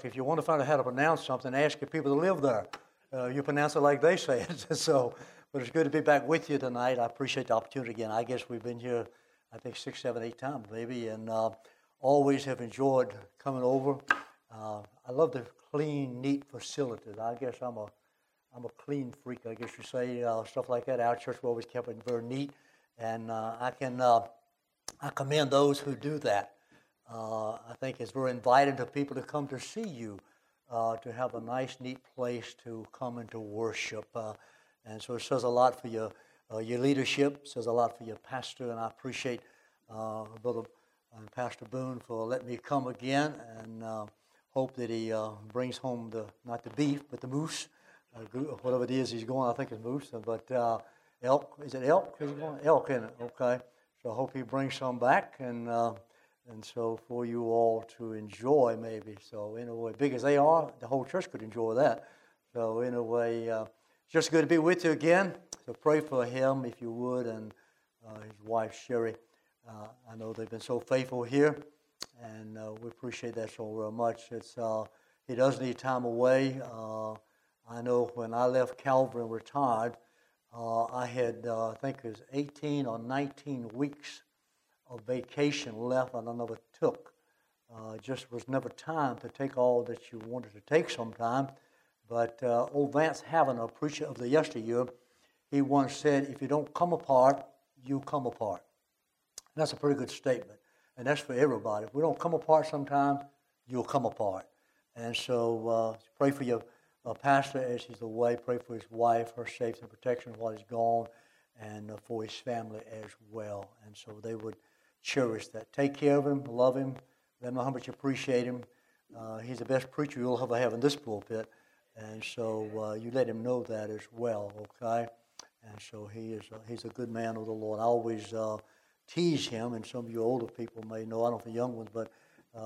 like if you want to find out how to pronounce something, ask your people to live there. You pronounce it like they say it. But it's good to be back with you tonight. I appreciate the opportunity again. I guess we've been here, I think 6, 7, 8 times maybe, and always have enjoyed coming over. I love the clean, neat facilities. I guess I'm a clean freak, I guess you say, stuff like that. Our church, we always kept it very neat, and I commend those who do that. I think it's very inviting to people to come to see you, to have a nice, neat place to come and to worship. And so it says a lot for your leadership, says a lot for your pastor, and I appreciate Brother Pastor Boone for letting me come again, and hope that he brings home not the beef, but the moose, whatever it is he's going. I think it's moose, but elk. Is it elk? Is he going? Elk, isn't it? Okay. So I hope he brings some back, and so for you all to enjoy maybe. So in a way, big as they are, the whole church could enjoy that. So in a way, it's just good to be with you again. So pray for him if you would, and his wife Sherry. I know they've been so faithful here, and we appreciate that so very much. He does need time away. I know when I left Calvary and retired, I had, I think it was 18 or 19 weeks of vacation left, and I never took. Just was never time to take all that you wanted to take sometime. But old Vance Havner, a preacher of the yesteryear, he once said, if you don't come apart, you come apart. And that's a pretty good statement, and that's for everybody. If we don't come apart sometimes, you'll come apart. And so pray for your pastor as he's away. Pray for his wife, her safety and protection while he's gone, and for his family as well. And so they would cherish that. Take care of him, love him, let him know how much you appreciate him. He's the best preacher you'll ever have in this pulpit, and so you let him know that as well, okay? And so he's a good man of the Lord. I always tease him, and some of you older people may know, I don't know if the young ones, but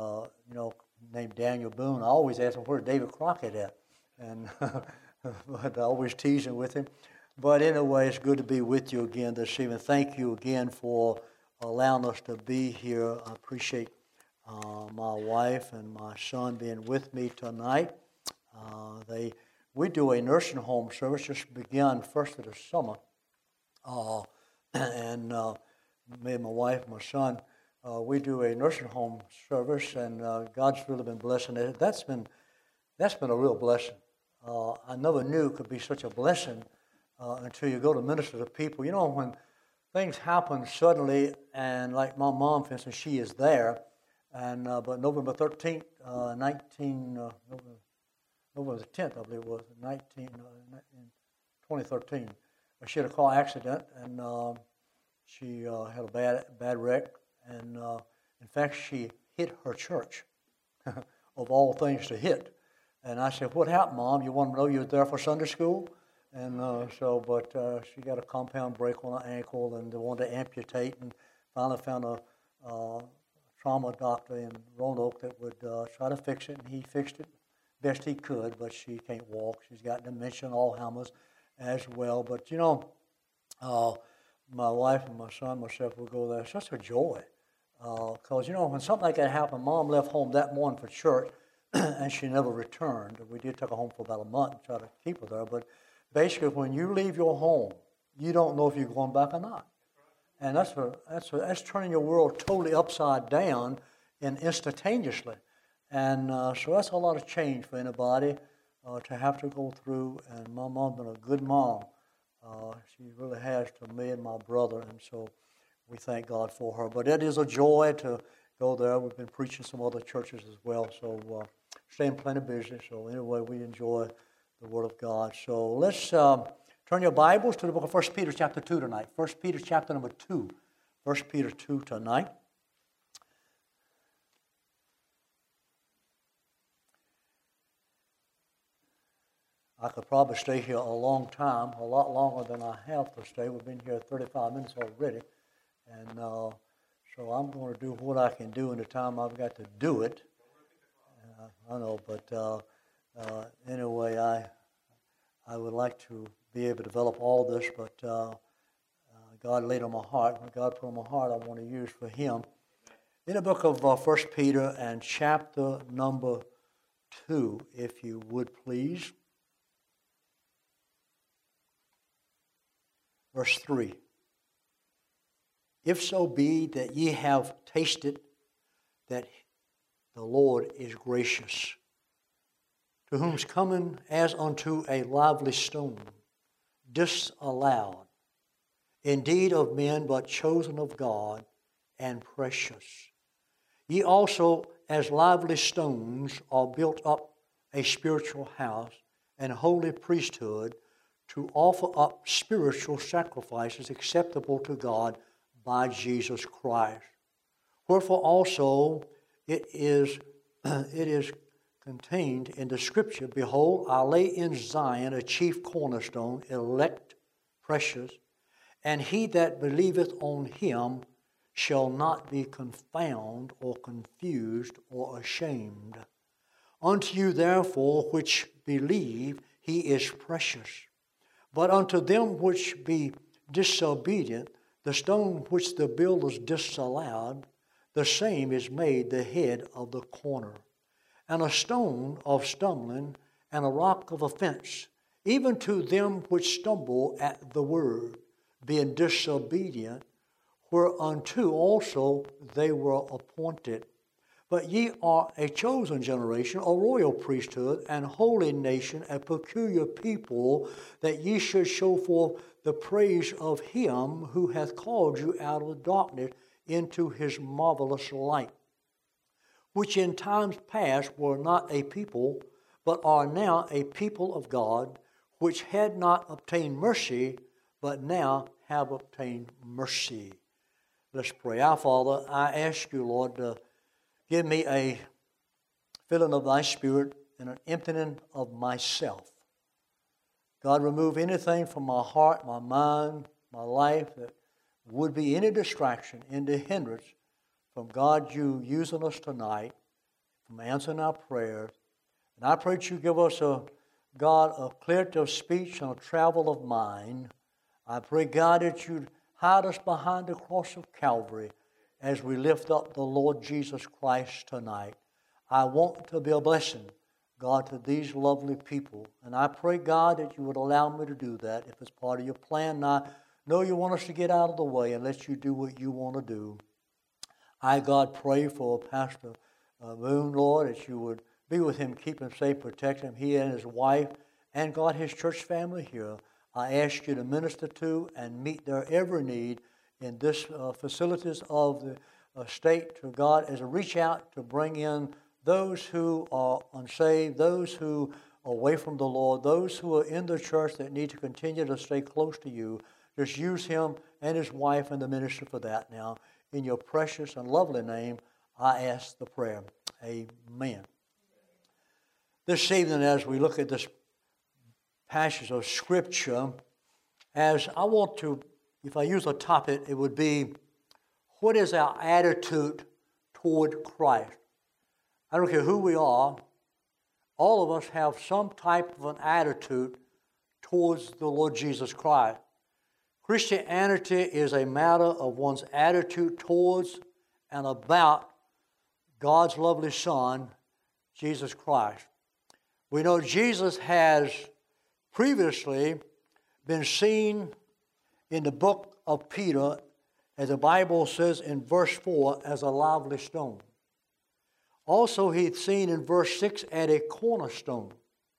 named Daniel Boone. I always ask him, where's David Crockett at? And but I always tease him with him. But anyway, it's good to be with you again this evening. Thank you again for allowing us to be here. I appreciate my wife and my son being with me tonight. We do a nursing home service, just began first of the summer. And me and my wife and my son, we do a nursing home service, and God's really been blessing it. That's been a real blessing. I never knew it could be such a blessing until you go to minister to people. You know, when things happen suddenly, and like my mom, for instance, she is there, and but November 13th, November the 10th, I believe it was, in 2013, she had a car accident, and she had a bad wreck, and in fact, she hit her church, of all things to hit. And I said, what happened, Mom? You want to know you were there for Sunday school? And she got a compound break on her ankle, and they wanted to amputate, and finally found a trauma doctor in Roanoke that would try to fix it, and he fixed it best he could, but she can't walk. She's got dementia and Alzheimer's as well. But, my wife and my son, myself, will go there. It's such a joy. Because, when something like that happened, Mom left home that morning for church, and she never returned. We did take her home for about a month and try to keep her there. But basically, when you leave your home, you don't know if you're going back or not. And that's turning your world totally upside down and instantaneously. And so that's a lot of change for anybody to have to go through. And my mom's been a good mom. She really has to me and my brother. And so we thank God for her. But it is a joy to go there. We've been preaching some other churches as well. So staying plenty busy. So anyway, we enjoy the Word of God. So let's turn your Bibles to the book of 1 Peter chapter 2 tonight. 1 Peter chapter number 2. 1 Peter 2 tonight. I could probably stay here a long time, a lot longer than I have to stay. We've been here 35 minutes already. And so I'm going to do what I can do in the time I've got to do it. I know, but anyway, I would like to be able to develop all this, but God laid on my heart. When God put on my heart, I want to use for Him. In the book of 1 Peter and chapter number 2, if you would please. Verse 3. If so be that ye have tasted that the Lord is gracious, to whom's coming as unto a lively stone, disallowed, indeed of men, but chosen of God, and precious. Ye also, as lively stones, are built up a spiritual house and holy priesthood, to offer up spiritual sacrifices acceptable to God by Jesus Christ. Wherefore also it is contained in the Scripture, Behold, I lay in Zion a chief cornerstone, elect, precious, and he that believeth on him shall not be confounded or confused or ashamed. Unto you therefore which believe, he is precious. But unto them which be disobedient, the stone which the builders disallowed, the same is made the head of the corner, and a stone of stumbling, and a rock of offense, even to them which stumble at the word, being disobedient, whereunto also they were appointed. But ye are a chosen generation, a royal priesthood, and holy nation, a peculiar people, that ye should show forth the praise of him who hath called you out of darkness into his marvelous light, which in times past were not a people, but are now a people of God, which had not obtained mercy, but now have obtained mercy. Let's pray. Our Father, I ask you, Lord, to give me a filling of thy Spirit and an emptying of myself. God, remove anything from my heart, my mind, my life that would be any distraction, any hindrance from God, you using us tonight, from answering our prayers. And I pray that you give us, God, a clarity of speech and a travel of mind. I pray, God, that you'd hide us behind the cross of Calvary as we lift up the Lord Jesus Christ tonight. I want to be a blessing, God, to these lovely people. And I pray, God, that you would allow me to do that if it's part of your plan. And I know you want us to get out of the way and let you do what you want to do. I, God, pray for Pastor Moon, Lord, that you would be with him, keep him safe, protect him, he and his wife, and God, his church family here. I ask you to minister to and meet their every need in this facilities of the state, to God, as a reach out to bring in those who are unsaved, those who are away from the Lord, those who are in the church that need to continue to stay close to you. Just use him and his wife and the ministry for that now. In your precious and lovely name, I ask the prayer. Amen. This evening, as we look at this passage of Scripture, as I want to, if I use a topic, it would be, what is our attitude toward Christ? I don't care who we are, all of us have some type of an attitude towards the Lord Jesus Christ. Christianity is a matter of one's attitude towards and about God's lovely Son, Jesus Christ. We know Jesus has previously been seen in the book of Peter, as the Bible says in verse 4, as a lively stone. Also, he's seen in verse 6 at a cornerstone.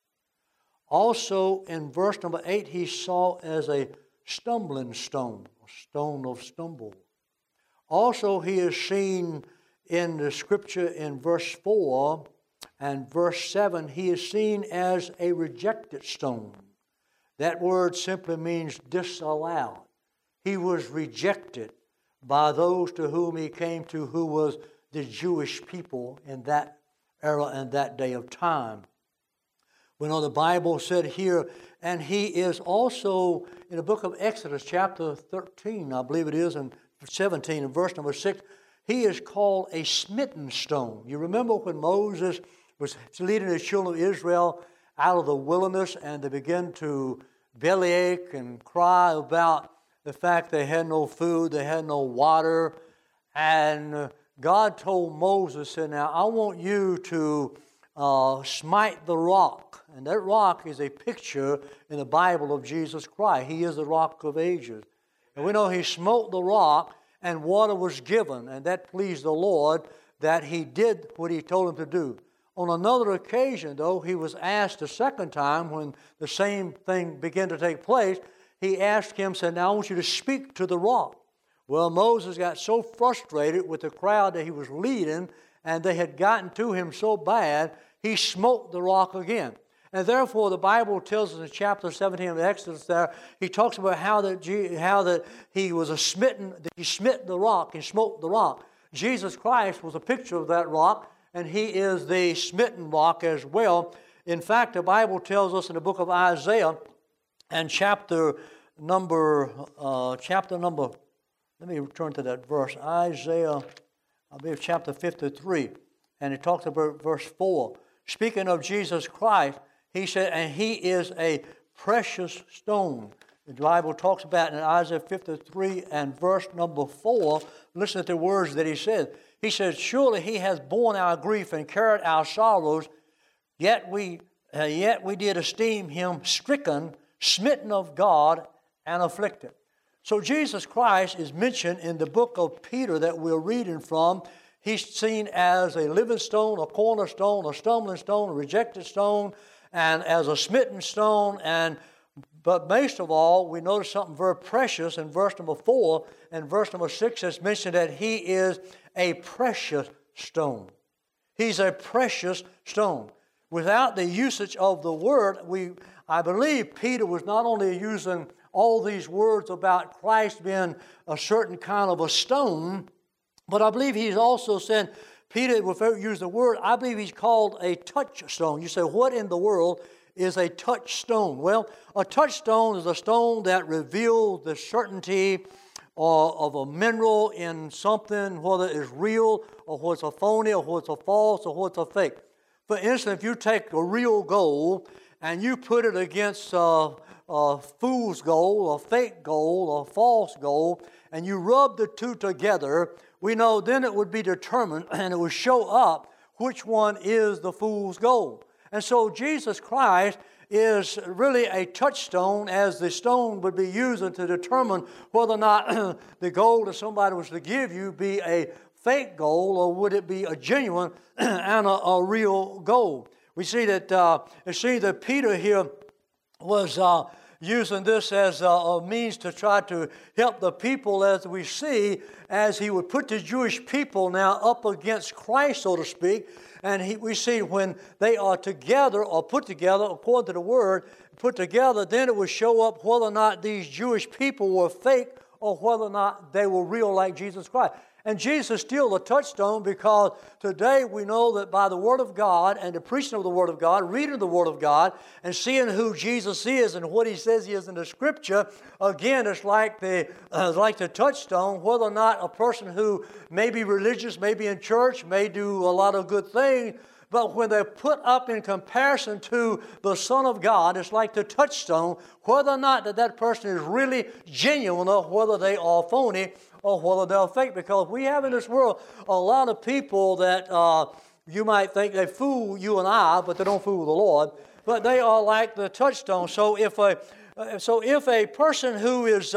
Also, in verse number 8, he saw as a stumbling stone, a stone of stumble. Also, he is seen in the Scripture in verse 4 and verse 7, he is seen as a rejected stone. That word simply means disallowed. He was rejected by those to whom he came to, who was the Jewish people in that era and that day of time. We know the Bible said here, and he is also in the book of Exodus, chapter 13, I believe it is, and 17, and verse number 6, he is called a smitten stone. You remember when Moses was leading the children of Israel out of the wilderness, and they began to bellyache and cry about the fact they had no food, they had no water, and God told Moses, said, now I want you to smite the rock. And that rock is a picture in the Bible of Jesus Christ. He is the rock of ages. And we know he smote the rock and water was given. And that pleased the Lord that he did what he told him to do. On another occasion, though, he was asked a second time when the same thing began to take place. He asked him, said, now I want you to speak to the rock. Well, Moses got so frustrated with the crowd that he was leading, and they had gotten to him so bad, he smote the rock again. And therefore, the Bible tells us in chapter 17 of Exodus there, he talks about how that he was smitten, that he smit the rock and smote the rock. Jesus Christ was a picture of that rock, and he is the smitten rock as well. In fact, the Bible tells us in the book of Isaiah, and chapter number, let me return to that verse, Isaiah, I believe chapter 53, and it talks about verse 4. Speaking of Jesus Christ, he said, and he is a precious stone. The Bible talks about in Isaiah 53 and verse number 4, listen to the words that he said. He says, surely he has borne our grief and carried our sorrows, yet we did esteem him stricken, smitten of God, and afflicted. So Jesus Christ is mentioned in the book of Peter that we're reading from. He's seen as a living stone, a cornerstone, a stumbling stone, a rejected stone, and as a smitten stone. But most of all, we notice something very precious in verse number 4 and verse number 6. It's mentioned that he is a precious stone. He's a precious stone. Without the usage of the word, I believe Peter was not only using all these words about Christ being a certain kind of a stone, but I believe he's also saying, Peter, without using the word, I believe he's called a touchstone. You say, what in the world is a touchstone? Well, a touchstone is a stone that reveals the certainty of a mineral in something, whether it's real or whether it's a phony or whether it's a false or whether it's a fake. For instance, if you take a real gold and you put it against a fool's gold, a fake gold, a false gold, and you rub the two together, we know then it would be determined and it would show up which one is the fool's gold. And so Jesus Christ is really a touchstone, as the stone would be used to determine whether or not the gold that somebody was to give you be a fake gold or would it be a genuine and a real gold. We see that Peter here was using this as a means to try to help the people, as we see, as he would put the Jewish people now up against Christ, so to speak. And we see when they are together or put together, according to the word, put together, then it would show up whether or not these Jewish people were fake or whether or not they were real like Jesus Christ. And Jesus is still a touchstone, because today we know that by the Word of God and the preaching of the Word of God, reading the Word of God, and seeing who Jesus is and what He says He is in the Scripture, again, it's like the touchstone, whether or not a person who may be religious, may be in church, may do a lot of good things, but when they're put up in comparison to the Son of God, it's like the touchstone, whether or not that person is really genuine or whether they are phony or whether they're fake. Because we have in this world a lot of people that you might think they fool you and I, but they don't fool the Lord. But they are like the touchstone. So if a person who is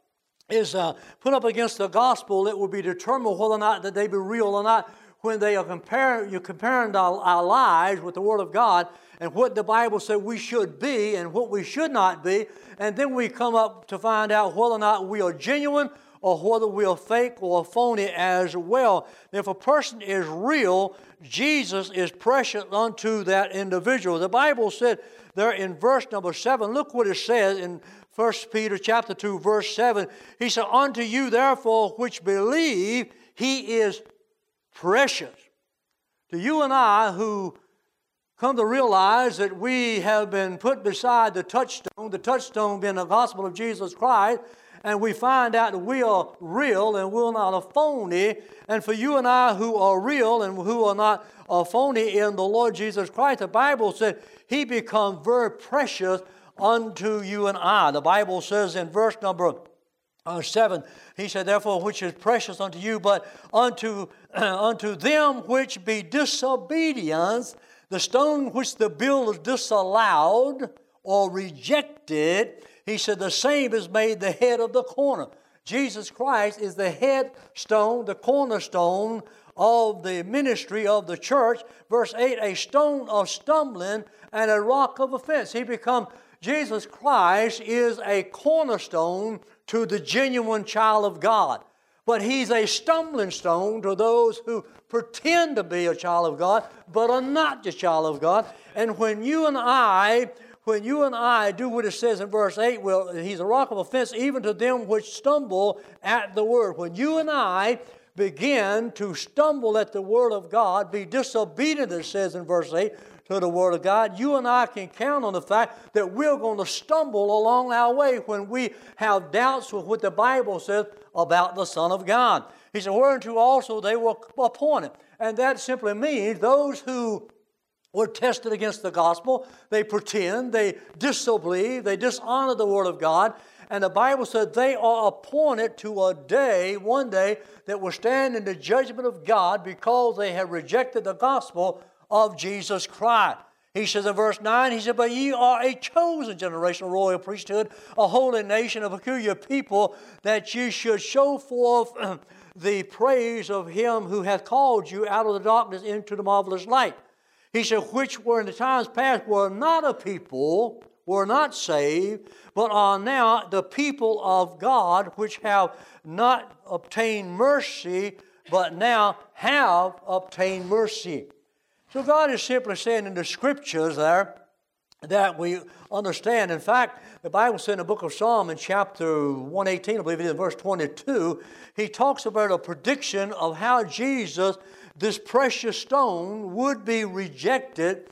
put up against the gospel, it will be determined whether or not that they be real or not. When they are comparing our lives with the Word of God and what the Bible said we should be and what we should not be, and then we come up to find out whether or not we are genuine or whether we are fake or phony as well. If a person is real, Jesus is precious unto that individual. The Bible said there in verse number 7, look what it says in 1 Peter chapter 2, verse 7. He said, unto you therefore which believe, He is precious. To you and I who come to realize that we have been put beside the touchstone being the gospel of Jesus Christ, and we find out that we are real and we're not a phony. And for you and I who are real and who are not a phony in the Lord Jesus Christ, the Bible said He become very precious unto you and I. The Bible says in verse number 7, He said, therefore, which is precious unto you, but unto them which be disobedience, The stone which the builders disallowed or rejected, he said, the same is made the head of the corner. Jesus Christ is the headstone, the cornerstone of the ministry of the church. Verse 8, a stone of stumbling and a rock of offense. Jesus Christ is a cornerstone to the genuine child of God. But He's a stumbling stone to those who pretend to be a child of God, but are not the child of God. And when you and I do what it says in verse 8, well, He's a rock of offense even to them which stumble at the word. When you and I begin to stumble at the word of God, be disobedient, it says in verse 8, to the word of God, you and I can count on the fact that we're going to stumble along our way when we have doubts with what the Bible says about the Son of God. He said, whereunto also they were appointed. And that simply means those who were tested against the gospel, they pretend, they disbelieve, they dishonor the word of God. And the Bible said they are appointed to one day, that will stand in the judgment of God because they have rejected the gospel of Jesus Christ. He says in verse 9, he said, but ye are a chosen generation, a royal priesthood, a holy nation, a peculiar people, that ye should show forth the praise of Him who hath called you out of the darkness into the marvelous light. He said, which were in the times past were not a people, were not saved, but are now the people of God, which have not obtained mercy, but now have obtained mercy. So God is simply saying in the Scriptures there that we understand. In fact, the Bible said in the book of Psalm in chapter 118, I believe it is, verse 22, He talks about a prediction of how Jesus, this precious stone, would be rejected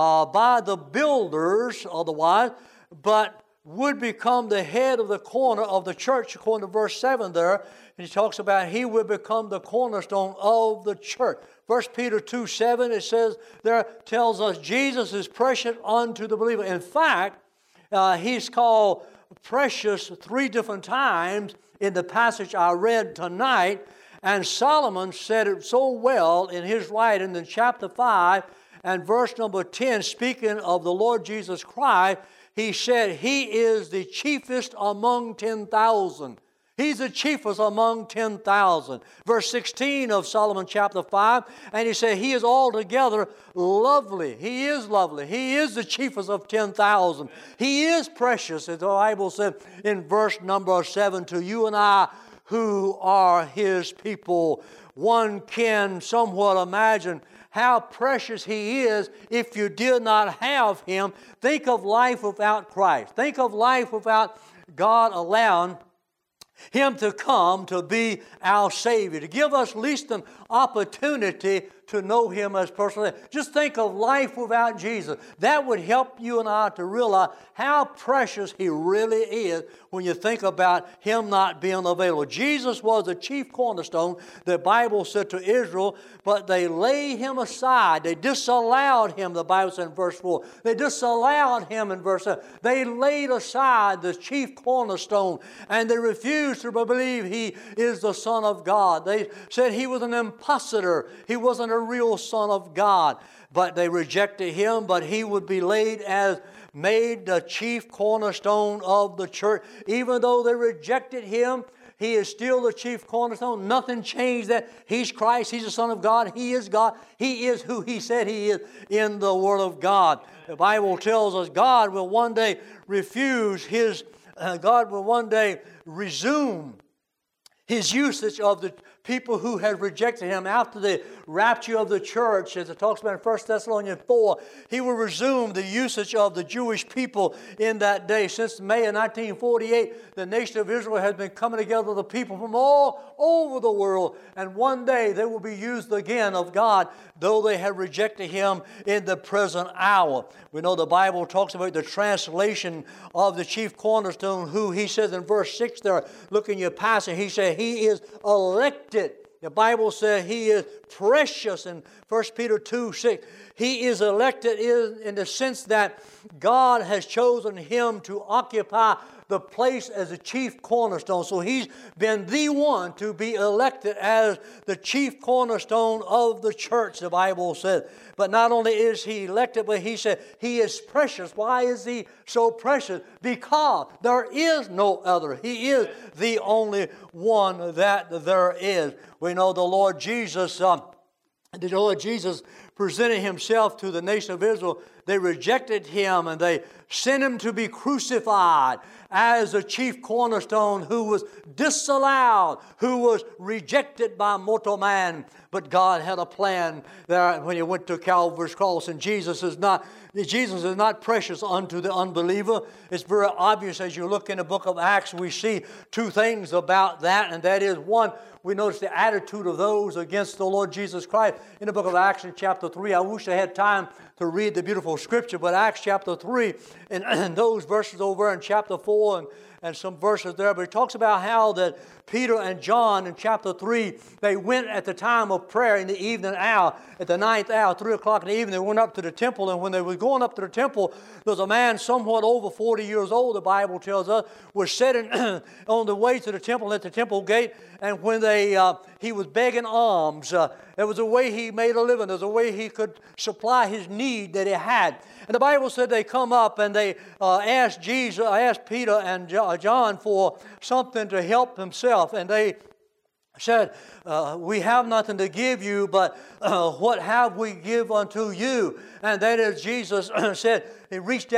by the builders otherwise, but would become the head of the corner of the church, according to verse 7 there. And He talks about He will become the cornerstone of the church. 1 Peter 2:7, it says there, tells us Jesus is precious unto the believer. In fact, He's called precious 3 different times in the passage I read tonight. And Solomon said it so well in his writing in chapter 5 and verse number 10, speaking of the Lord Jesus Christ. He said, He is the chiefest among 10,000. He's the chiefest among 10,000. Verse 16 of Solomon chapter 5, and he said, He is altogether lovely. He is lovely. He is the chiefest of 10,000. He is precious, as the Bible said in verse number 7, to you and I who are His people. One can somewhat imagine how precious He is if you did not have Him. Think of life without Christ. Think of life without God allowing Him to come to be our Savior, to give us at least an opportunity to know Him as personal. Just think of life without Jesus. That would help you and I to realize how precious He really is when you think about Him not being available. Jesus was the chief cornerstone, the Bible said to Israel, but they laid Him aside. They disallowed Him, the Bible said in verse 4. They disallowed Him in verse 7. They laid aside the chief cornerstone, and they refused to believe He is the Son of God. They said He was an impostor. He wasn't a real Son of God. But they rejected Him, but He would be made the chief cornerstone of the church. Even though they rejected Him, He is still the chief cornerstone. Nothing changed that. He's Christ. He's the Son of God. He is God. He is who He said He is in the Word of God. The Bible tells us God will one day God will one day resume His usage of the people who had rejected Him after the rapture of the church, as it talks about in 1 Thessalonians 4. He will resume the usage of the Jewish people in that day. Since May of 1948, the nation of Israel has been coming together, the people from all over the world, and one day they will be used again of God, though they have rejected Him in the present hour. We know the Bible talks about the translation of the chief cornerstone, who He says in verse 6 there, look in your passage, He said He is elected. The Bible says He is precious in 1 Peter 2:6. He is elected in the sense that God has chosen him to occupy the place as the chief cornerstone. So he's been the one to be elected as the chief cornerstone of the church, the Bible says. But not only is he elected, but he said he is precious. Why is he so precious? Because there is no other. He is the only one that there is. We know the Lord Jesus presented himself to the nation of Israel. They rejected him and they sent him to be crucified as a chief cornerstone who was disallowed, who was rejected by mortal man. But God had a plan there when he went to Calvary's cross. And Jesus is not precious unto the unbeliever. It's very obvious as you look in the book of Acts. We see two things about that, and that is, one, we notice the attitude of those against the Lord Jesus Christ. In the book of Acts in chapter 3, I wish I had time to read the beautiful scripture, but Acts chapter 3, and those verses over in chapter 4 and some verses there, but it talks about how that Peter and John in chapter 3, they went at the time of prayer in the evening hour, at the 9th hour, 3 o'clock in the evening, they went up to the temple, and when they were going up to the temple, there was a man somewhat over 40 years old, the Bible tells us, was sitting on the way to the temple at the temple gate, and when he was begging alms, there was a way he made a living, there was a way he could supply his need that he had. And the Bible said they come up and they asked Peter and John for something to help himself. And they said, we have nothing to give you, but what have we give unto you? And that is, Jesus said, he reached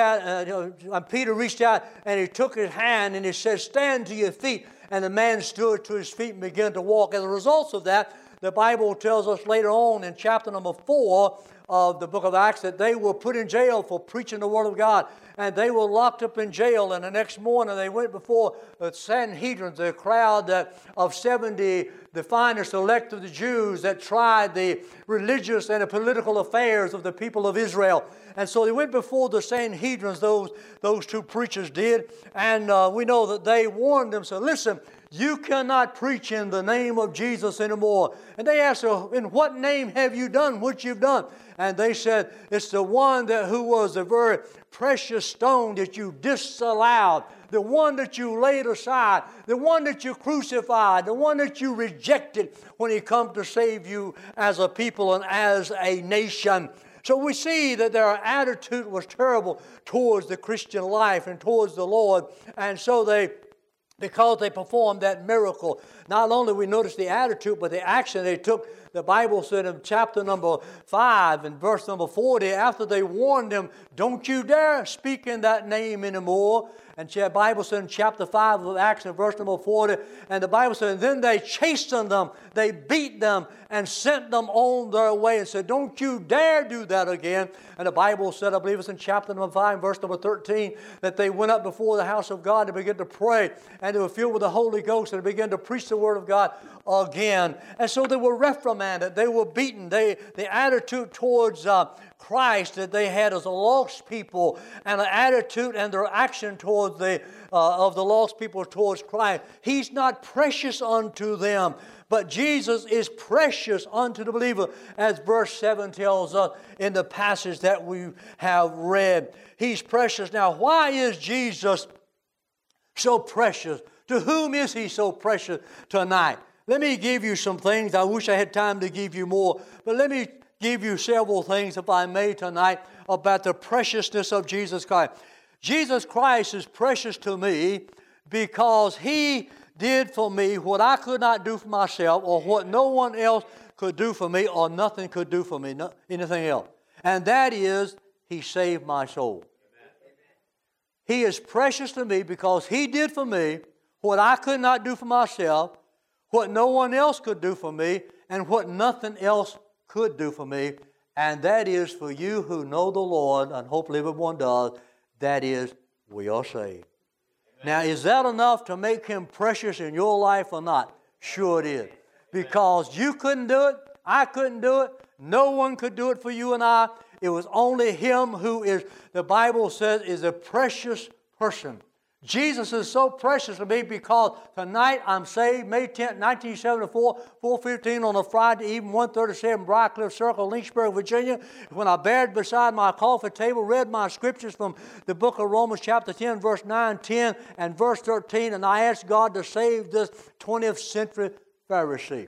out, Peter reached out and he took his hand and he said, stand to your feet. And the man stood to his feet and began to walk. As a result of that, the Bible tells us later on in chapter number 4 of the book of Acts that they were put in jail for preaching the Word of God. And they were locked up in jail. And the next morning they went before the Sanhedrin, the crowd of 70, the finest elect of the Jews that tried the religious and the political affairs of the people of Israel. And so they went before the Sanhedrins, those two preachers did. And we know that they warned them, so listen, you cannot preach in the name of Jesus anymore. And they asked her, in what name have you done what you've done? And they said, it's the one who was a very precious stone that you disallowed, the one that you laid aside, the one that you crucified, the one that you rejected when he come to save you as a people and as a nation. So we see that their attitude was terrible towards the Christian life and towards the Lord. And so because they performed that miracle, not only we notice the attitude, but the action they took. The Bible said in chapter number 5 and verse number 40, after they warned them, don't you dare speak in that name anymore. And the Bible said in chapter 5 of Acts in verse number 40, and the Bible said, and then they chastened them, they beat them, and sent them on their way and said, don't you dare do that again. And the Bible said, I believe it's in chapter number 5, verse number 13, that they went up before the house of God and began to pray, and they were filled with the Holy Ghost, and began to preach the Word of God again. And so they were reprimanded, they were beaten. The attitude towards Christ that they had as a lost people, and the attitude and their action towards of the lost people towards Christ. He's not precious unto them, but Jesus is precious unto the believer, as verse 7 tells us in the passage that we have read. He's precious. Now, why is Jesus so precious? To whom is he so precious tonight? Let me give you some things. I wish I had time to give you more, but let me give you several things, if I may, tonight about the preciousness of Jesus Christ. Jesus Christ is precious to me because he did for me what I could not do for myself, or what no one else could do for me, or nothing could do for me, anything else. And that is, he saved my soul. He is precious to me because he did for me what I could not do for myself, what no one else could do for me, and what nothing else could do for me. And that is, for you who know the Lord, and hopefully everyone does, that is, we are saved. Now, is that enough to make him precious in your life or not? Sure it is. Because you couldn't do it, I couldn't do it, no one could do it for you and I. It was only him who is, the Bible says, is a precious person. Jesus is so precious to me because tonight I'm saved, May 10th, 1974, 4:15 on a Friday evening, 137 Briarcliff Circle, Lynchburg, Virginia. When I bared beside my coffee table, read my scriptures from the book of Romans chapter 10, verse 9, 10, and verse 13, and I asked God to save this 20th century Pharisee.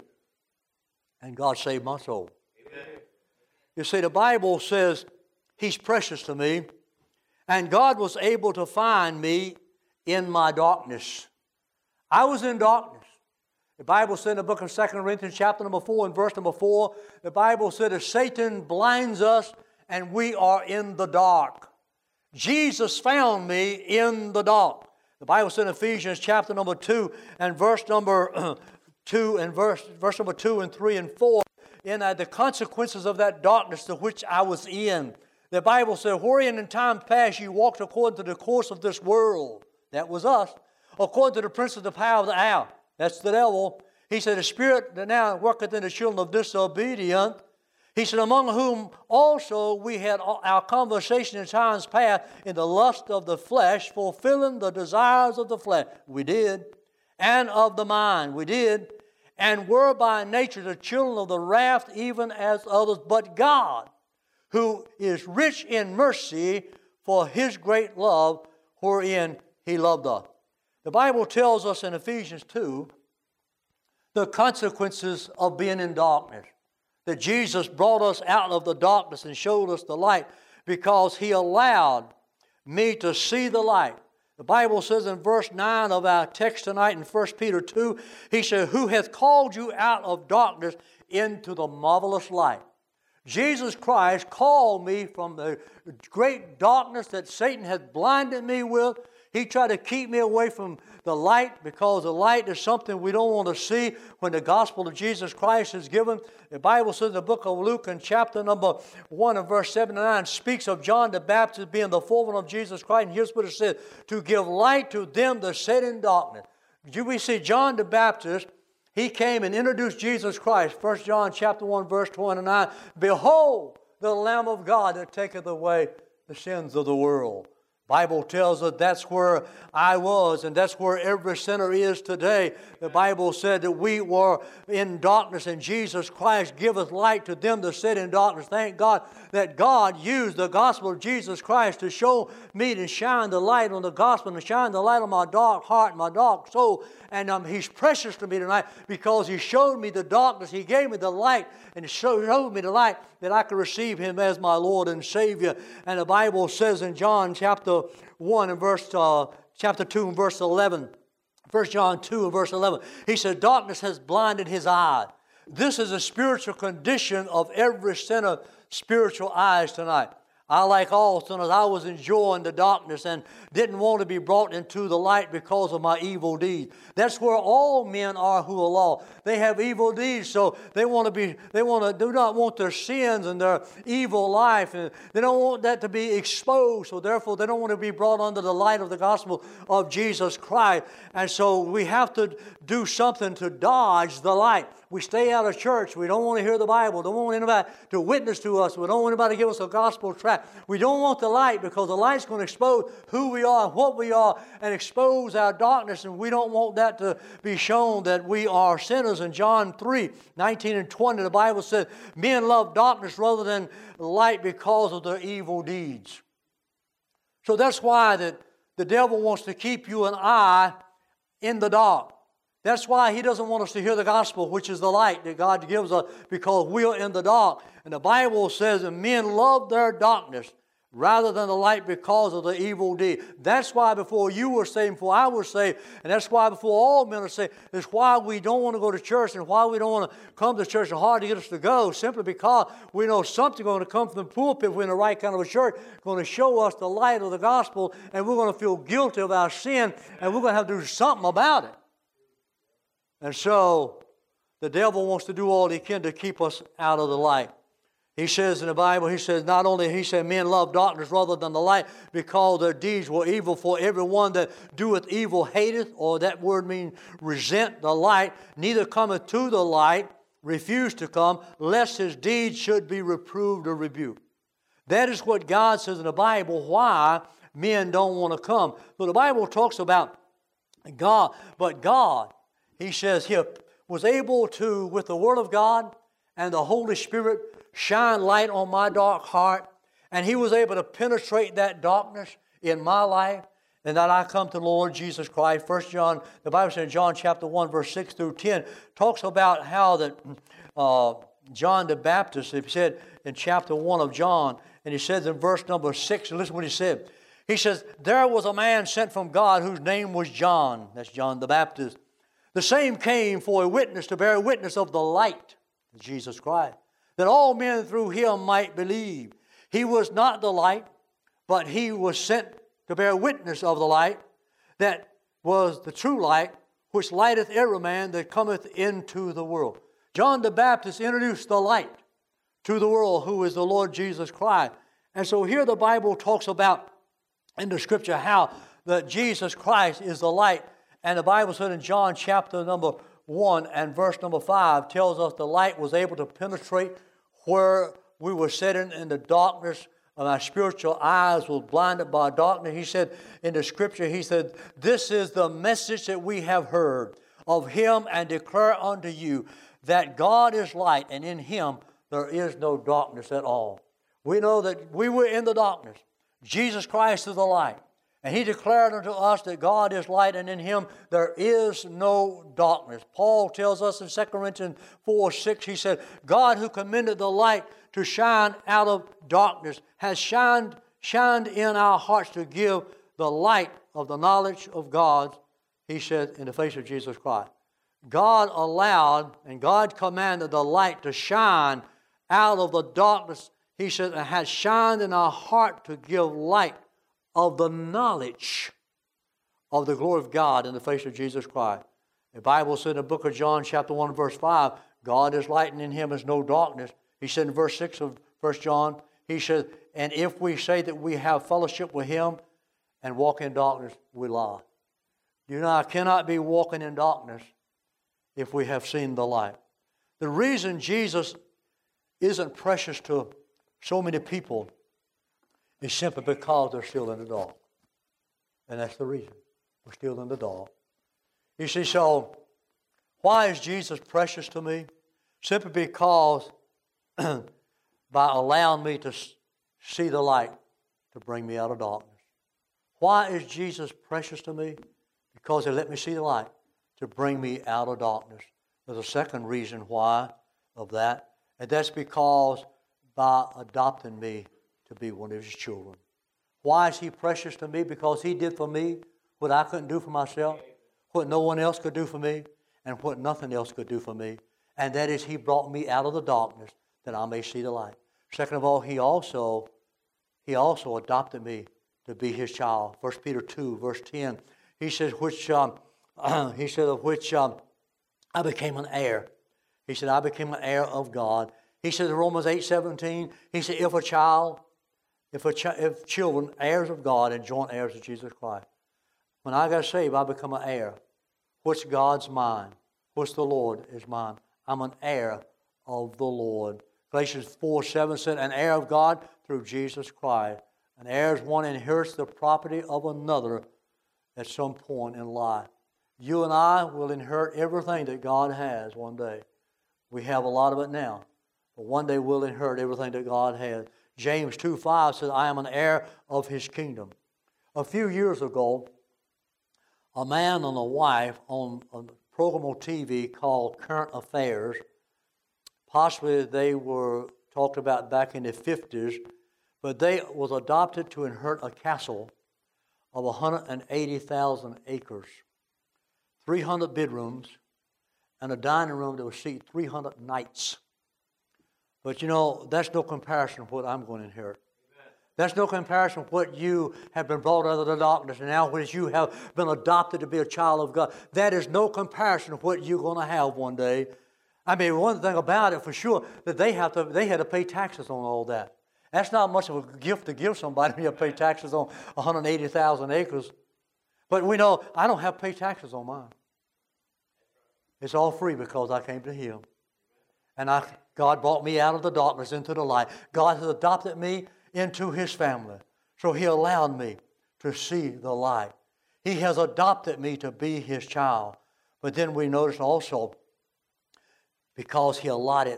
And God saved my soul. Amen. You see, the Bible says He's precious to me, and God was able to find me in my darkness. I was in darkness. The Bible said in the book of 2 Corinthians chapter number 4 and verse number 4, the Bible said that Satan blinds us and we are in the dark. Jesus found me in the dark. The Bible said in Ephesians chapter number 2 and verse number 2 and verse number 2 and 3 and 4, in the consequences of that darkness to which I was in. The Bible said, wherein in times past you walked according to the course of this world. That was us. According to the prince of the power of the air. That's the devil. He said, the spirit that now worketh in the children of disobedience. He said, among whom also we had our conversation in times past in the lust of the flesh, fulfilling the desires of the flesh. We did. And of the mind. We did. And were by nature the children of the wrath, even as others. But God, who is rich in mercy, for His great love, wherein He loved us. The Bible tells us in Ephesians 2 the consequences of being in darkness. That Jesus brought us out of the darkness and showed us the light because He allowed me to see the light. The Bible says in verse 9 of our text tonight in 1 Peter 2, He said, who hath called you out of darkness into the marvelous light. Jesus Christ called me from the great darkness that Satan had blinded me with. He tried to keep me away from the light because the light is something we don't want to see when the gospel of Jesus Christ is given. The Bible says in the book of Luke in chapter number 1 and verse 7 and 9 speaks of John the Baptist being the forerunner of Jesus Christ. And here's what it said, to give light to them that sit in darkness. We see John the Baptist, he came and introduced Jesus Christ. 1 John chapter 1 verse 29, behold the Lamb of God that taketh away the sins of the world. Bible tells us that's where I was, and that's where every sinner is today. The Bible said that we were in darkness, and Jesus Christ giveth light to them that sit in darkness. Thank God that God used the gospel of Jesus Christ to show me and shine the light on the gospel and shine the light on my dark heart, my dark soul. And He's precious to me tonight because He showed me the darkness. He gave me the light and showed me the light that I could receive Him as my Lord and Savior. And the Bible says in John chapter 1 and chapter 2 and verse 11, 1 John 2 and verse 11, he said, darkness has blinded his eye. This is a spiritual condition of every sinner's spiritual eyes tonight. I, like all sinners, I was enjoying the darkness and didn't want to be brought into the light because of my evil deeds. That's where all men are who are lost. They have evil deeds, so do not want their sins and their evil life, and they don't want that to be exposed. So therefore, they don't want to be brought under the light of the gospel of Jesus Christ. And so we have to do something to dodge the light. We stay out of church. We don't want to hear the Bible. Don't want anybody to witness to us. We don't want anybody to give us a gospel tract. We don't want the light because the light's going to expose who we are and what we are and expose our darkness. And we don't want that to be shown that we are sinners. In John 3, 19 and 20, the Bible says, men love darkness rather than light because of their evil deeds. So that's why that the devil wants to keep you and I in the dark. That's why he doesn't want us to hear the gospel, which is the light that God gives us, because we are in the dark. And the Bible says that men love their darkness rather than the light because of the evil deed. That's why before you were saved, before I was saved, and that's why before all men are saved, is why we don't want to go to church and why we don't want to come to church. It's hard to get us to go, simply because we know something going to come from the pulpit if we're in the right kind of a church, going to show us the light of the gospel, and we're going to feel guilty of our sin, and we're going to have to do something about it. And so the devil wants to do all he can to keep us out of the light. He says in the Bible, he says, men love darkness rather than the light because their deeds were evil. For everyone that doeth evil hateth, or that word means resent the light, neither cometh to the light, refuse to come, lest his deeds should be reproved or rebuked. That is what God says in the Bible, why men don't want to come. So the Bible talks about God, but God, he says here, was able to, with the Word of God and the Holy Spirit, shine light on my dark heart, and he was able to penetrate that darkness in my life, and that I come to the Lord Jesus Christ. 1 John, the Bible says in John chapter 1, verse 6 through 10, talks about how that John the Baptist, he said in chapter 1 of John, and he says in verse number 6, and listen what he said. He says, there was a man sent from God whose name was John. That's John the Baptist. The same came for a witness, to bear witness of the light, Jesus Christ, that all men through him might believe. He was not the light, but he was sent to bear witness of the light, that was the true light, which lighteth every man that cometh into the world. John the Baptist introduced the light to the world, who is the Lord Jesus Christ. And so here the Bible talks about in the Scripture how that Jesus Christ is the light. And the Bible said in John chapter number 1 and verse number 5 tells us the light was able to penetrate where we were sitting in the darkness, and our spiritual eyes were blinded by darkness. He said in the Scripture, he said, this is the message that we have heard of him and declare unto you that God is light, and in him there is no darkness at all. We know that we were in the darkness. Jesus Christ is the light. And he declared unto us that God is light, and in him there is no darkness. Paul tells us in 2 Corinthians 4:6, he said, God who commended the light to shine out of darkness has shined in our hearts to give the light of the knowledge of God, he said, in the face of Jesus Christ. God allowed and God commanded the light to shine out of the darkness, he said, and has shined in our heart to give light of the knowledge of the glory of God in the face of Jesus Christ. The Bible said in the book of John chapter 1 verse 5, God is light and in him is no darkness. He said in verse 6 of 1 John, he said, and if we say that we have fellowship with him and walk in darkness, we lie. You know, I cannot be walking in darkness if we have seen the light. The reason Jesus isn't precious to so many people is simply because they're still in the dark. And that's the reason. We're still in the dark. You see, so why is Jesus precious to me? Simply because by allowing me to see the light to bring me out of darkness. Why is Jesus precious to me? Because he let me see the light to bring me out of darkness. There's a second reason why of that, and that's because by adopting me to be one of his children. Why is he precious to me? Because he did for me what I couldn't do for myself, what no one else could do for me, and what nothing else could do for me. And that is he brought me out of the darkness that I may see the light. Second of all, he also adopted me to be his child. 1 Peter 2, verse 10. He says, of which I became an heir. He said, I became an heir of God. He said in Romans 8:17, he said, if children, heirs of God and joint heirs of Jesus Christ. When I got saved, I become an heir. What's God's mine? What's the Lord is mine. I'm an heir of the Lord. Galatians 4:7 said, an heir of God through Jesus Christ. An heir is one who inherits the property of another at some point in life. You and I will inherit everything that God has one day. We have a lot of it now, but one day we'll inherit everything that God has. James 2:5 says, I am an heir of his kingdom. A few years ago, a man and a wife on a program on TV called Current Affairs, possibly they were talked about back in the 50s, but they was adopted to inherit a castle of 180,000 acres, 300 bedrooms, and a dining room that would seat 300 knights. But you know, that's no comparison to what I'm going to inherit. Amen. That's no comparison to what you have been brought out of the darkness, and now as you have been adopted to be a child of God, that is no comparison to what you're going to have one day. I mean, one thing about it for sure, that they had to pay taxes on all that. That's not much of a gift to give somebody when you pay taxes on 180,000 acres. But we know I don't have to pay taxes on mine. It's all free because I came to him. And God brought me out of the darkness into the light. God has adopted me into his family. So he allowed me to see the light. He has adopted me to be His child. But then we notice also, because He allotted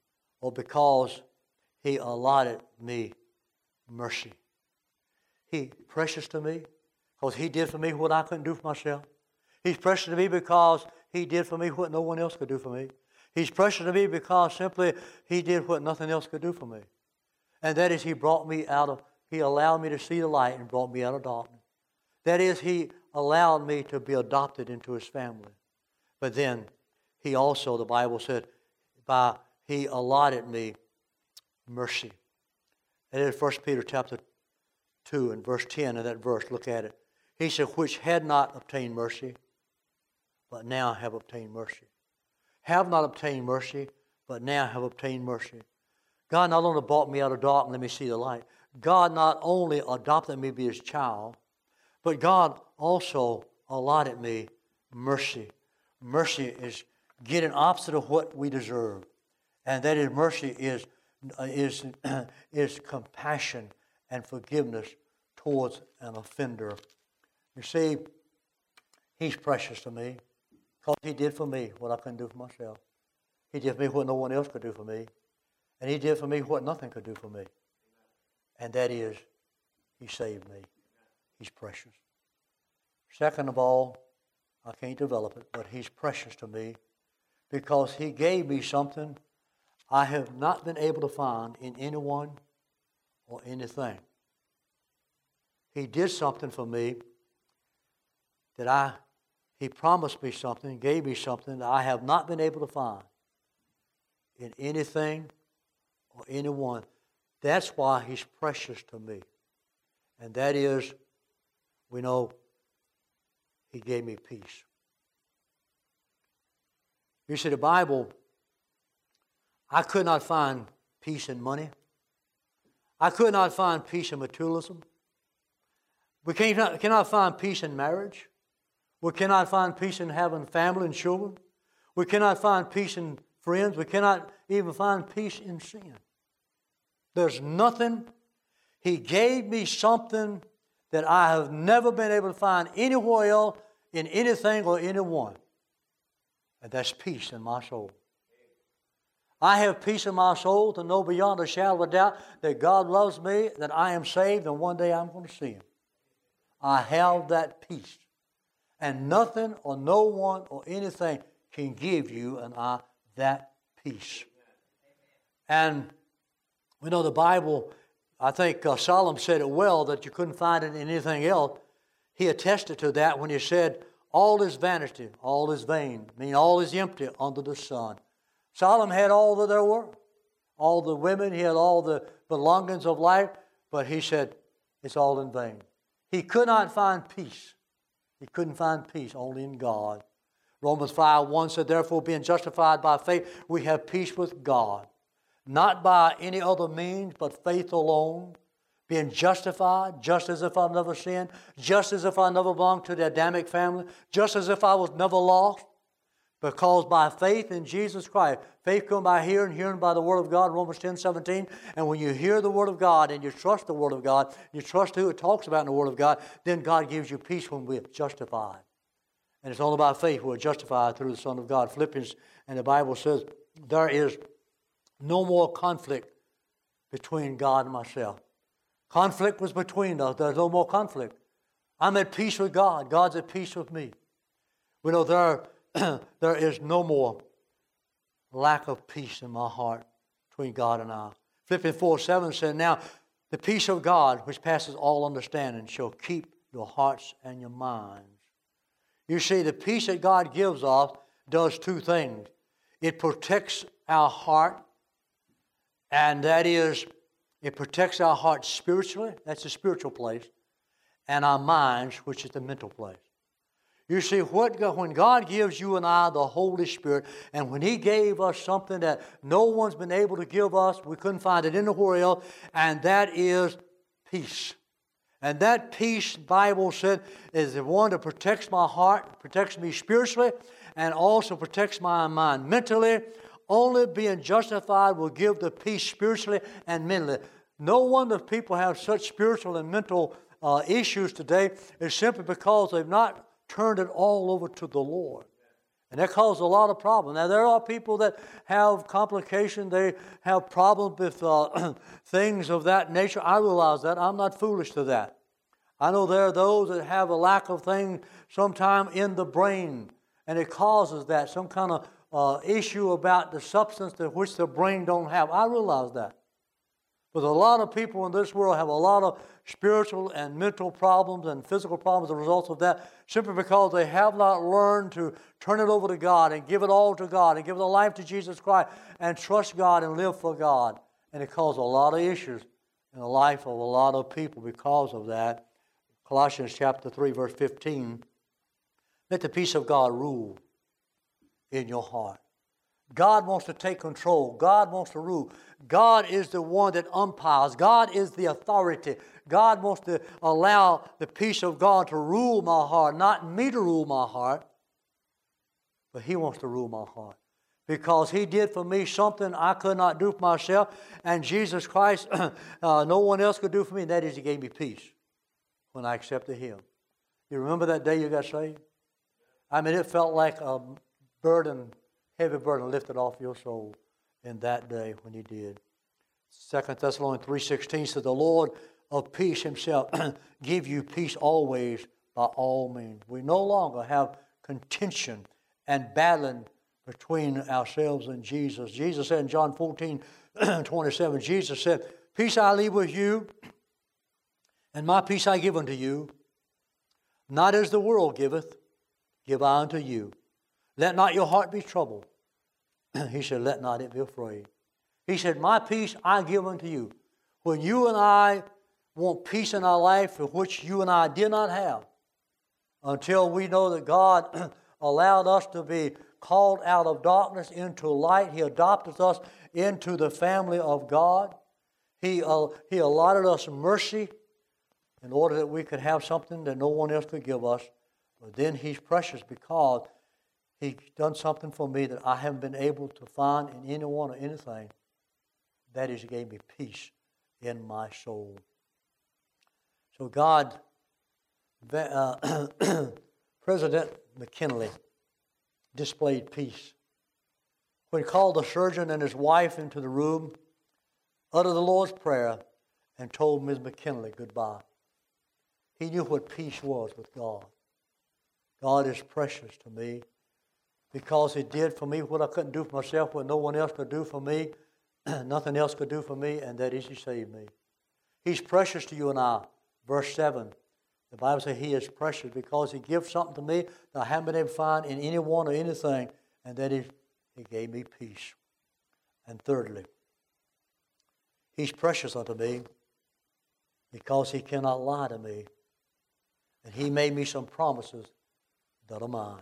me mercy. He's precious to me because He did for me what I couldn't do for myself. He's precious to me because He did for me what no one else could do for me. He's precious to me because simply He did what nothing else could do for me. And that is He allowed me to see the light and brought me out of darkness. That is, He allowed me to be adopted into His family. But then He also, the Bible said, He allotted me mercy. That is 1 Peter chapter 2 and verse 10 of that verse. Look at it. He said, which had not obtained mercy, but now have obtained mercy. Have not obtained mercy, but now have obtained mercy. God not only brought me out of dark and let me see the light. God not only adopted me to be His child, but God also allotted me mercy. Mercy is getting opposite of what we deserve. And that is, mercy is compassion and forgiveness towards an offender. You see, He's precious to me because He did for me what I couldn't do for myself. He did for me what no one else could do for me. And He did for me what nothing could do for me. And that is, He saved me. He's precious. Second of all, I can't develop it, but He's precious to me because He gave me something I have not been able to find in anyone or anything. He did something for me He promised me something, gave me something that I have not been able to find in anything or anyone. That's why He's precious to me. And that is, we know He gave me peace. You see, the Bible, I could not find peace in money. I could not find peace in materialism. We cannot find peace in marriage. We cannot find peace in having family and children. We cannot find peace in friends. We cannot even find peace in sin. There's nothing. He gave me something that I have never been able to find anywhere else in anything or anyone. And that's peace in my soul. I have peace in my soul to know beyond a shadow of a doubt that God loves me, that I am saved, and one day I'm going to see Him. I have that peace. And nothing or no one or anything can give you and I that peace. And we know the Bible, I think Solomon said it well, that you couldn't find it in anything else. He attested to that when he said, all is vanity, all is vain, meaning all is empty under the sun. Solomon had all that there were, all the women, he had all the belongings of life, but he said, it's all in vain. He could not find peace. He couldn't find peace only in God. Romans 5:1 said, therefore, being justified by faith, we have peace with God, not by any other means, but faith alone. Being justified, just as if I've never sinned, just as if I never belonged to the Adamic family, just as if I was never lost. Because by faith in Jesus Christ, faith comes by hearing, hearing by the Word of God, Romans 10:17. And when you hear the Word of God and you trust the Word of God, you trust who it talks about in the Word of God, then God gives you peace when we're justified. And it's all about faith. We're justified through the Son of God. Philippians, and the Bible says, there is no more conflict between God and myself. Conflict was between us. There's no more conflict. I'm at peace with God. God's at peace with me. We know there is no more lack of peace in my heart between God and I. Philippians 4:7 said, now the peace of God, which passes all understanding, shall keep your hearts and your minds. You see, the peace that God gives us does two things. It protects our heart, and that is, it protects our heart spiritually, that's the spiritual place, and our minds, which is the mental place. You see, when God gives you and I the Holy Spirit, and when He gave us something that no one's been able to give us, we couldn't find it anywhere else, and that is peace. And that peace, the Bible said, is the one that protects my heart, protects me spiritually, and also protects my mind mentally. Only being justified will give the peace spiritually and mentally. No wonder people have such spiritual and mental issues today is simply because they've not turned it all over to the Lord. And that causes a lot of problems. Now, there are people that have complications. They have problems with things of that nature. I realize that. I'm not foolish to that. I know there are those that have a lack of things sometime in the brain, and it causes that, some kind of issue about the substance that which the brain don't have. I realize that. But a lot of people in this world have a lot of spiritual and mental problems and physical problems as a result of that, simply because they have not learned to turn it over to God and give it all to God and give their life to Jesus Christ and trust God and live for God. And it causes a lot of issues in the life of a lot of people because of that. Colossians chapter 3, verse 15, let the peace of God rule in your heart. God wants to take control. God wants to rule. God is the one that umpires. God is the authority. God wants to allow the peace of God to rule my heart, not me to rule my heart, but He wants to rule my heart. Because He did for me something I could not do for myself, and Jesus Christ, no one else could do for me, and that is He gave me peace when I accepted Him. You remember that day you got saved? I mean, it felt like a burden, heavy burden lifted off your soul in that day when you did. 2 Thessalonians 3:16 says, the Lord of peace Himself give you peace always by all means. We no longer have contention and battling between ourselves and Jesus. Jesus said in John 14:27, Jesus said, peace I leave with you, and my peace I give unto you. Not as the world giveth, give I unto you. Let not your heart be troubled. He said, let not it be afraid. He said, my peace I give unto you. When you and I want peace in our life, which you and I did not have, until we know that God allowed us to be called out of darkness into light. He adopted us into the family of God. He allotted us mercy in order that we could have something that no one else could give us. But then He's precious because He's done something for me that I haven't been able to find in anyone or anything. That is, He gave me peace in my soul. So God, President McKinley displayed peace. When he called the surgeon and his wife into the room, uttered the Lord's Prayer, and told Ms. McKinley goodbye. He knew what peace was with God. God is precious to me because He did for me what I couldn't do for myself, what no one else could do for me, nothing else could do for me, and that is He saved me. He's precious to you and I. Verse 7, the Bible says He is precious because He gives something to me that I haven't been able to find in anyone or anything, and that is He gave me peace. And thirdly, He's precious unto me because He cannot lie to me. And He made me some promises that are mine.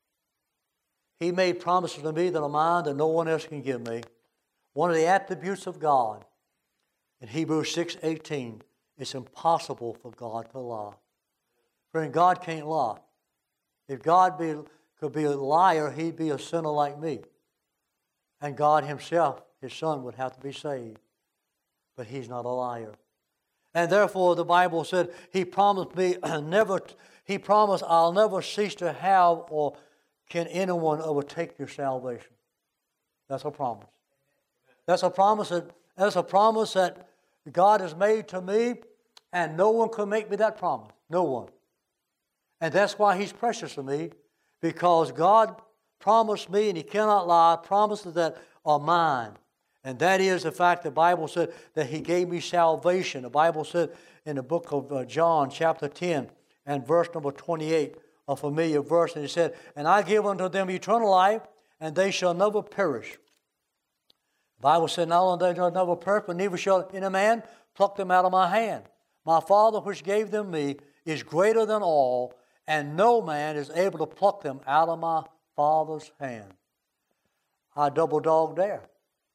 He made promises to me that are mine that no one else can give me. One of the attributes of God in Hebrews 6:18, it's impossible for God to lie. Friend, God can't lie. If God could be a liar, He'd be a sinner like me. And God Himself, His Son, would have to be saved. But He's not a liar. And therefore, the Bible said, He promised me He promised, I'll never cease to have or can anyone overtake your salvation. That's a promise. That's a promise that God has made to me, and no one can make me that promise. No one. And that's why He's precious to me, because God promised me, and He cannot lie, promises that are mine. And that is the fact the Bible said that He gave me salvation. The Bible said in the book of John, chapter 10, and verse number 28, a familiar verse, and He said, and I give unto them eternal life, and they shall never perish. The Bible said, not only they shall never perish, but neither shall any man pluck them out of my hand. My Father which gave them me is greater than all, and no man is able to pluck them out of my Father's hand. I double dog dare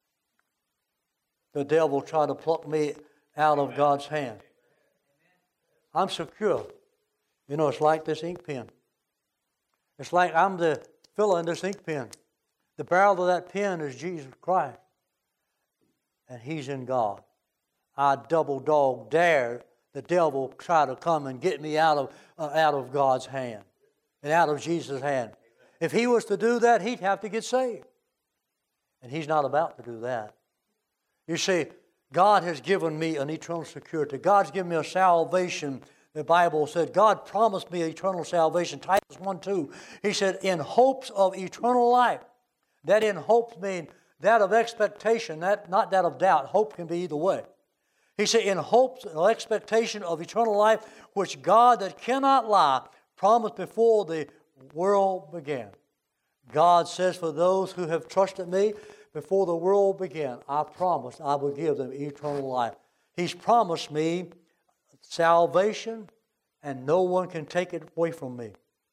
the devil try to pluck me out of God's hand. I'm secure. You know, it's like this ink pen. It's like I'm the filler in this ink pen. The barrel of that pen is Jesus Christ, and He's in God. I double dog dare the devil try to come and get me out of God's hand and out of Jesus' hand. If he was to do that, he'd have to get saved. And he's not about to do that. You see, God has given me an eternal security. God's given me a salvation. The Bible said, God promised me eternal salvation. Titus 1:2. He said, in hopes of eternal life. That in hopes means that of expectation, not that of doubt. Hope can be either way. He said, in hopes or expectation of eternal life, which God that cannot lie promised before the world began. God says, for those who have trusted me, before the world began, I promised I would give them eternal life. He's promised me salvation, and no one can take it away from me.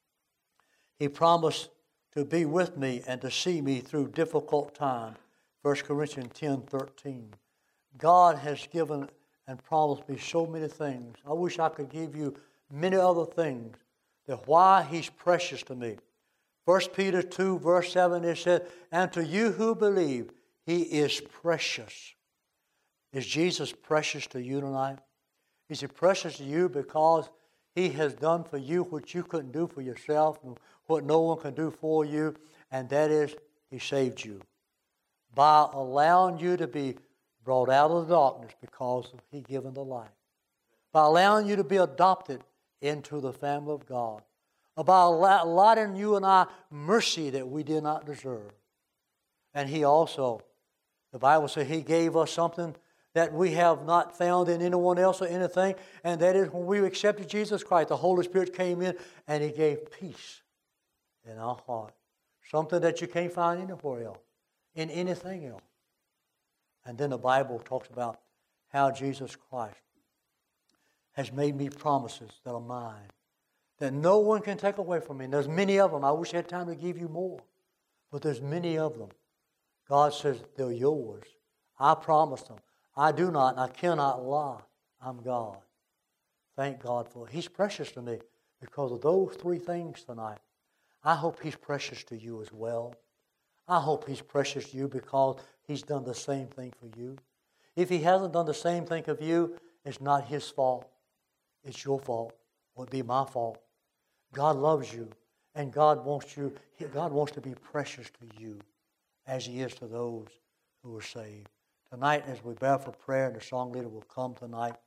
He promised to be with me and to see me through difficult times. 1 Corinthians 10:13. God has given and promised me so many things. I wish I could give you many other things. That why He's precious to me. 1 Peter 2, verse 7, it said, and to you who believe, He is precious. Is Jesus precious to you tonight? Is He precious to you because He has done for you what you couldn't do for yourself, and what no one can do for you, and that is He saved you by allowing you to be brought out of the darkness because He given the light, by allowing you to be adopted into the family of God, by allotting you and I mercy that we did not deserve. And He also, the Bible says He gave us something that we have not found in anyone else or anything, and that is when we accepted Jesus Christ, the Holy Spirit came in and He gave peace in our heart. Something that you can't find anywhere else, in anything else. And then the Bible talks about how Jesus Christ has made me promises that are mine, that no one can take away from me. And there's many of them. I wish I had time to give you more, but there's many of them. God says they're yours. I promised them. I do not and I cannot lie. I'm God. Thank God for it. He's precious to me because of those three things tonight. I hope He's precious to you as well. I hope He's precious to you because He's done the same thing for you. If He hasn't done the same thing for you, it's not His fault. It's your fault. It would be my fault. God loves you, and God wants to be precious to you as He is to those who are saved. Tonight, as we bow for prayer, and the song leader will come tonight,